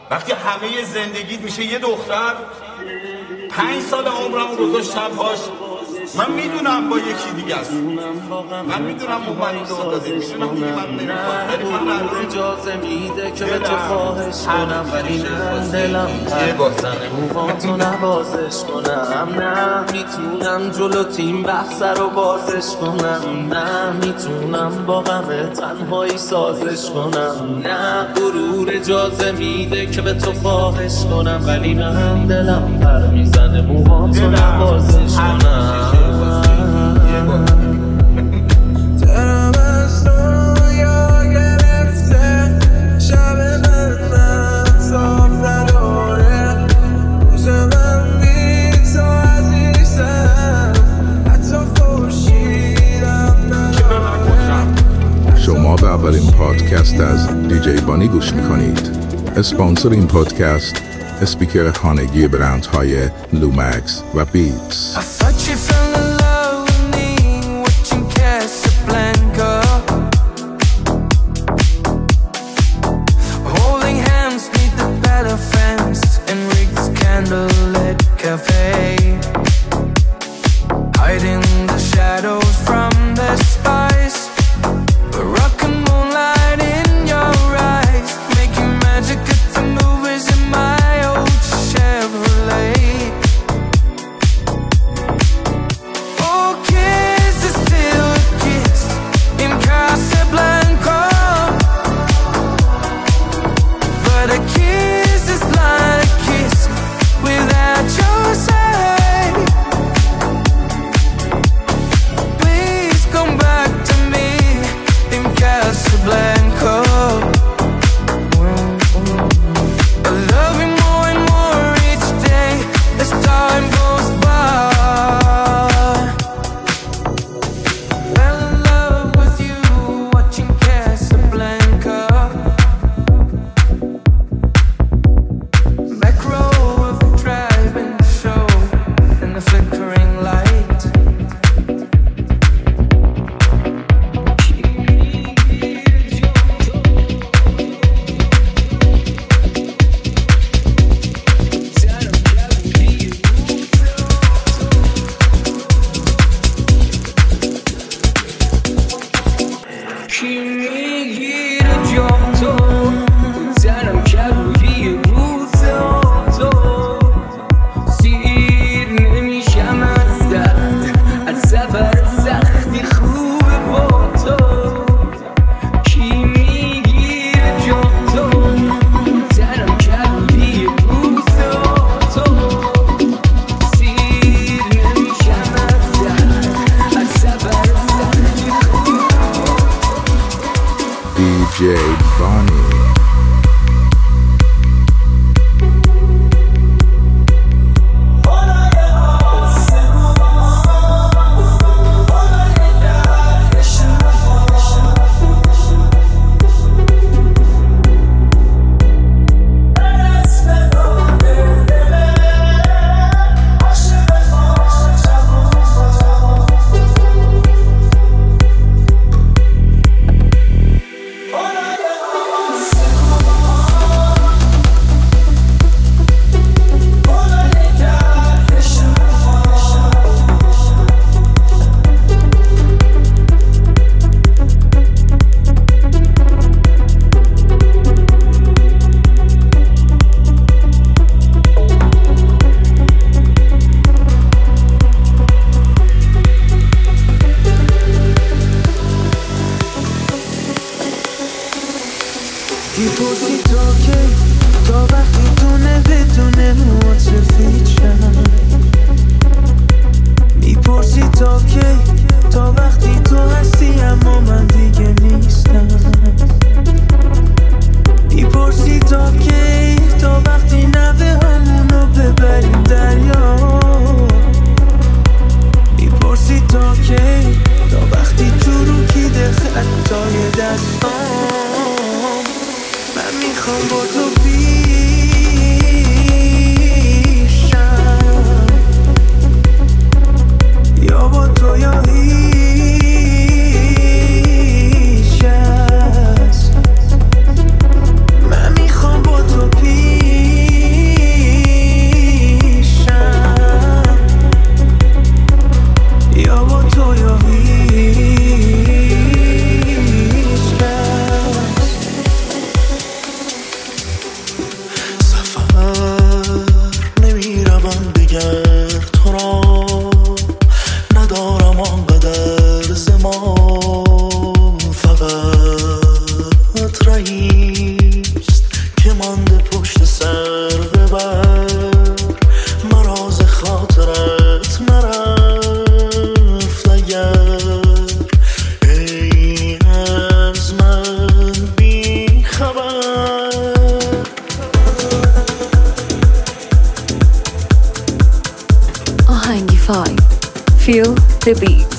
وقتی همه زندگیت میشه یه دختر، 5 سال عمرم گذاشتم باش. من میدونم با یکی دیگه است، من میدونم من داده، میدونم دیگه من نمیخوام، ولی من اجازه میده که به تو خواهش کنم، ولی نه دلم بزنه موهاتو نوازش کنم. نه میتونم جلو تیم بحث رو بازش کنم، نه میتونم با غم تنهایی سازش کنم. نه غرور اجازه میده که به تو خواهش کنم، ولی نه دلم پر میزنه موهاتو نوازش کنم. دلم از دنیا گرفته، شب من صاف نداره، روز من بی تو عزیزم، حتی خورشیدم نداره. شما به اولین پادکست از دیجی بانی گوش میکنید. اسپانسر این پادکست اسپیکر خانگی برندهای لومکس و بیتس. Hiding the shadows from the spice, but rock and moonlight in your eyes, making magic at the movies in my old Chevrolet. خنده پشت سر ببر، مراز خاطرت نرفت اگر ای از من بی خبر. آهنگی 5 Feel the beat.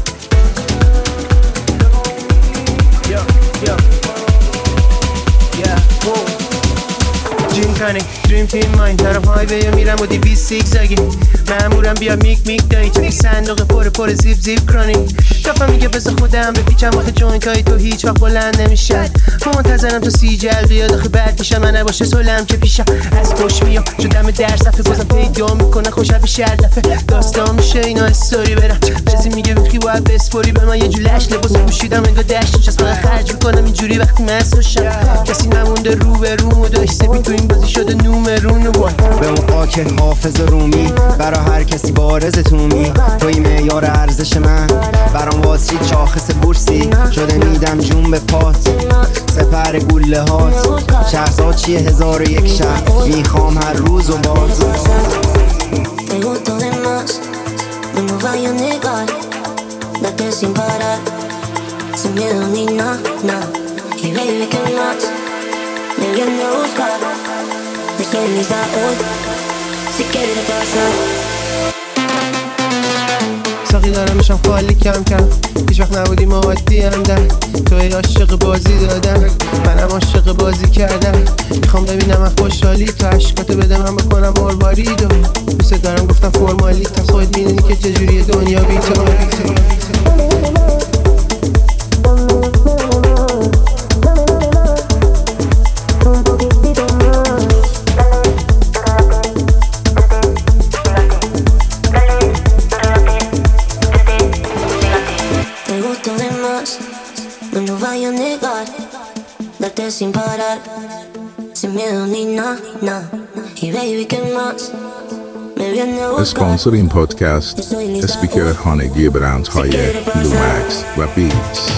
دریم کنی دریم تیم ماین طرف های بیا میرم و 200 زیگزاگی مامورم بیا میک دایی تو صندوق پر زیب کرانی دفعه میگه بذار خودم بپیچم وقت جوینت های تو هیچ وقت بلند نمیشن منتظرم تو 30 جلقه یا داخل بعد میشن من نباشه سلم که پیشم از پشت میام شدم در صفحه بازم پیدا میکنه خوشم به شهر دفعه داستان میشه اینا استوری برم چیزی میگه بخی باید بسپوری به من یه جولش لباس پوشیدم انگار دشت چست فقط خرج میکنم اینجوری وقتی مسوشم کسی نمونده رو به روم و داشته بی تو این بازی شده نومرون وای به اون خاک حافظ رومی برا هر کسی بارز تومی توی معیار ارزش من برام واسید شاخص بورسی شده میدم جون به پات سپر گوله هات شهرزاد چیه 1001 شهر میخوام هر روز و باز Te gusto de más, no nos vaya a negar, date sin parar, sin miedo ni nada, y baby que más, me viene a buscar, estoy lista hoy, si quieres pasar. ساقی دارم میشم خالی کم کم هیچ وقت نبودیم عادی هم در توی عاشق بازی دادم منم عاشق بازی کردم میخوام ببینم از خوشحالی تو عشقاتو بده من بکنم مروارید و دوست دارم گفتم فرمالی تا خودت میدونی که چجوری دنیا بی تو Sin parar, sin miedo ni nada, y baby que más me viene a buscar. اسپانسر این پادکست اسپیکر خانگی برندهای لومکس و بیتس.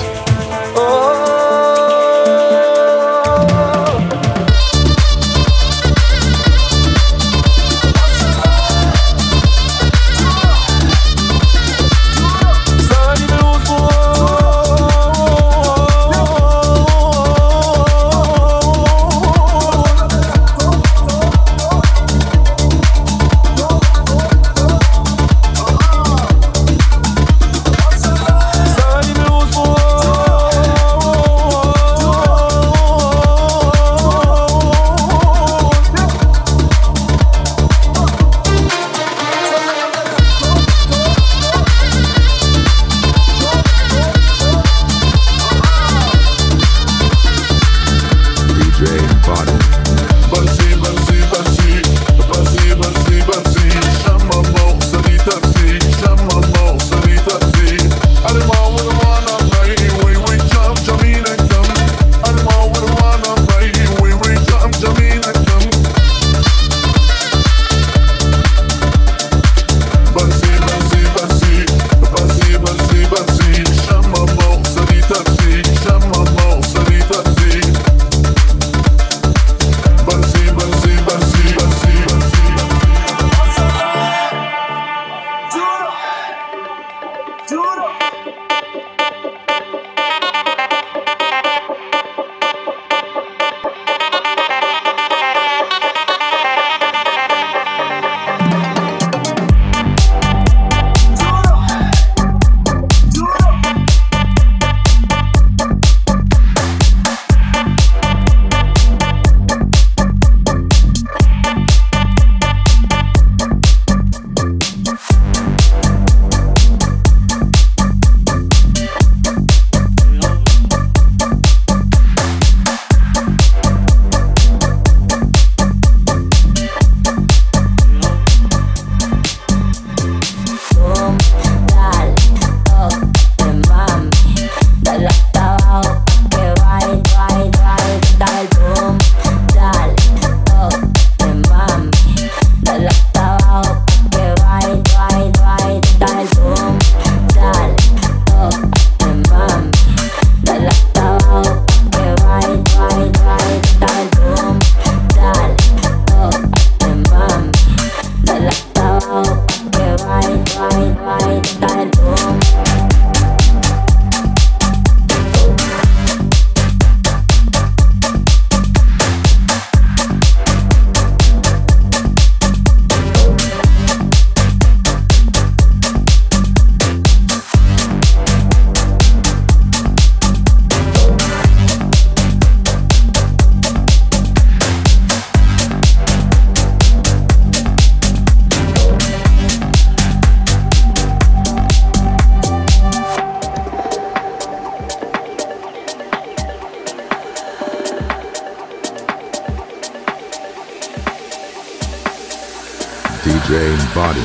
DJ Body.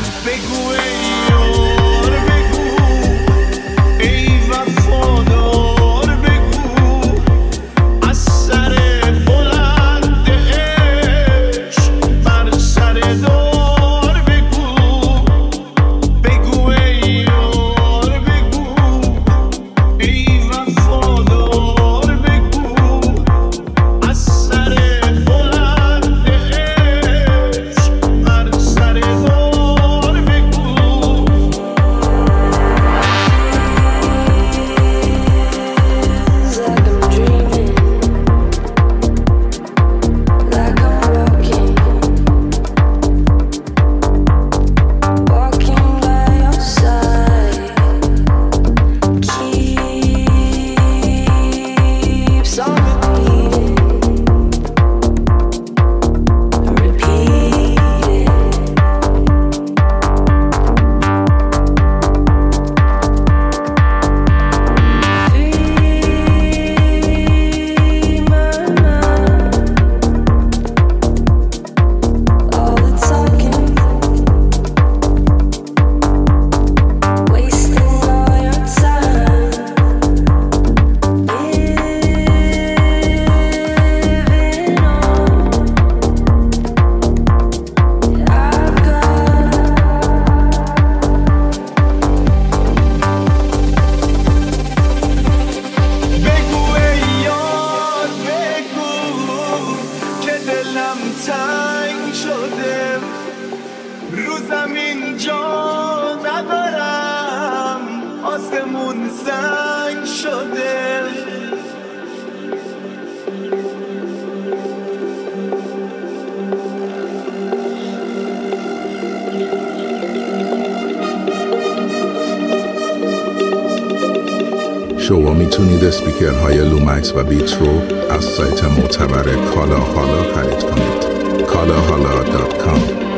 شما میتونید اسپیکرهای لومکس و بیتس رو از سایت معتبر کالا حالا خرید کنید. kalahala.com.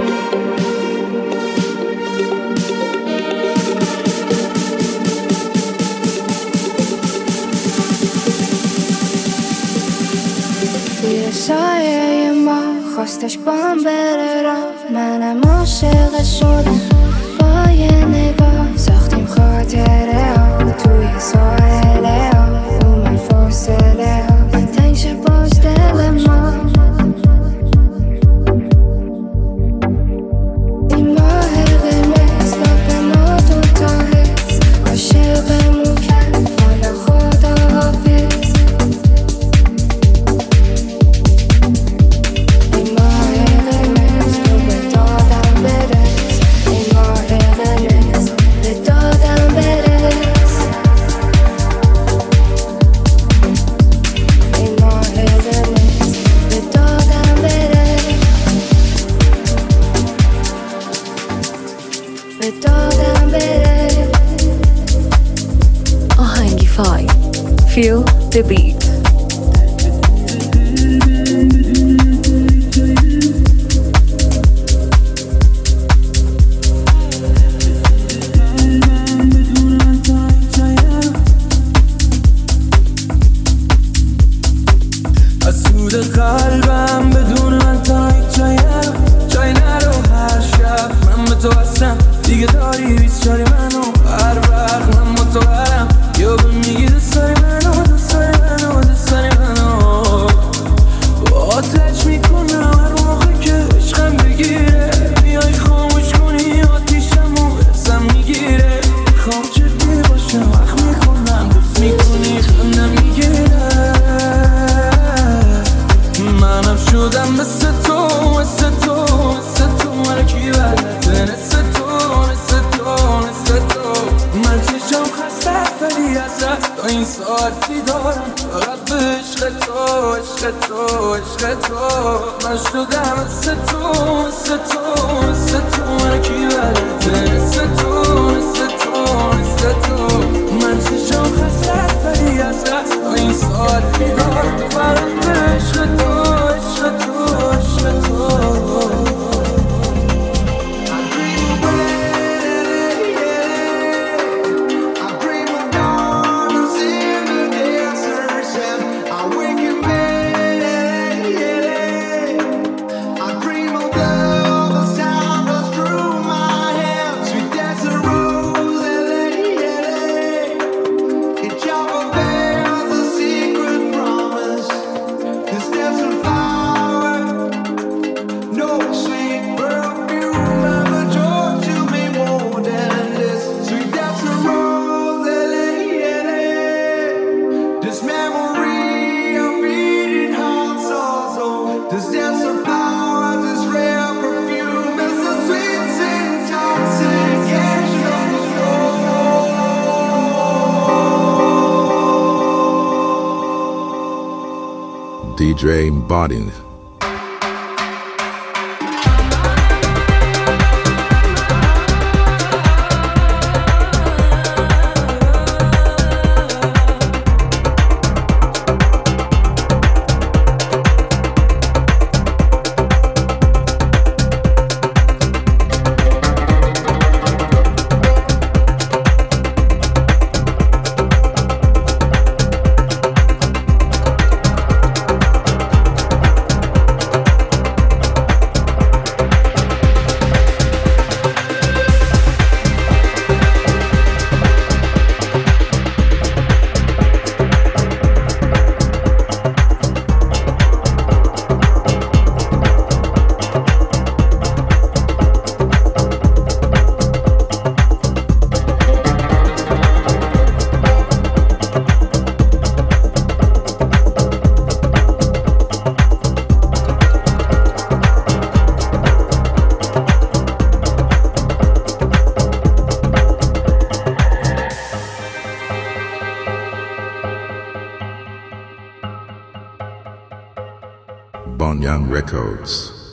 توی سایه ما خواستش با هم بره را، منم عاشق شدم با یه نگاه، ساختیم خاطره ها توی ساحله ها، اومد فاصله ها تنگ شه باز دل ما. این ماه قرمز داد به ما دوتا حس، عاشقمون کرد حالا خدا حافظ. این ماه قرمز تو به دادم برس، این ماه قرمز به دادم برس، این ماه قرمز به دادم برس، به دادم برس. آهنگی فای Feel the beat. از سود قلبم بدون من تا هیچ جای نرو. هر شب من به تو هستم دیگه، داری بیست داری منو، هر وقت من با تو برم یا به میگی دوست داری منو، دوست داری منو، دوست داری منو. با آتش میکنم هر موقع که عشقم بگیره، میای خاموش کنی آتیشمو برسم میگیره. خوام جدی باشم وقت میکنم دوست میکنی خندم میگیره. منم شدم مثل تو مثل تو مثل تو، مرکی بلده مثل تو مثل تو مثل تو. من چشم خسته ولی از رفت تا این ساعتی دارم فقط به عشق تو عشق تو عشق تو. من شدم مثل تو مثل تو مثل تو، مرکی بلده مثل تو مثل تو مثل تو. من چشم خسته ولی از رفت تا این ساعتی دارم فقط به عشق تو عشق تو عشق تو. I dream of love, the sound of DJ Bodin. Bonyan Records.